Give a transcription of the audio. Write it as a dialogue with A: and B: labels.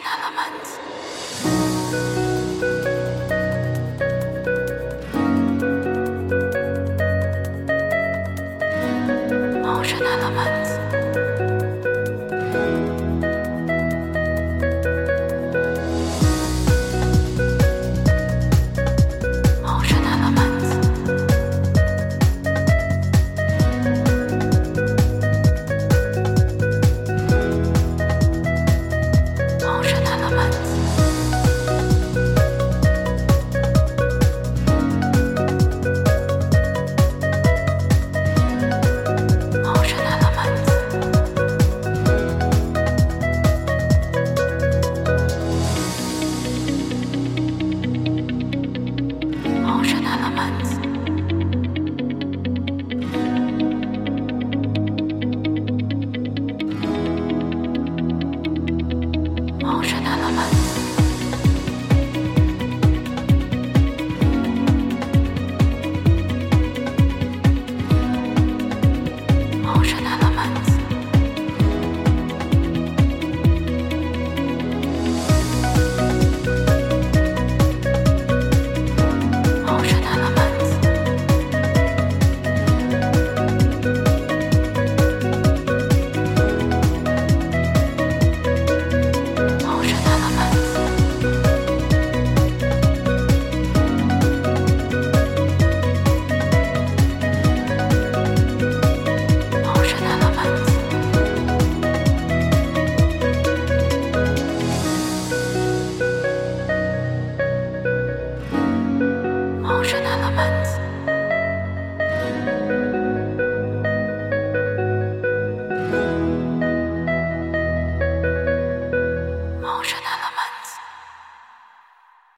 A: element. Motion element. Motion element. Motion element. Motion element. Motion element. Motion element. Motion element. Motion element. Motion element. Motion element. Motion element. Motion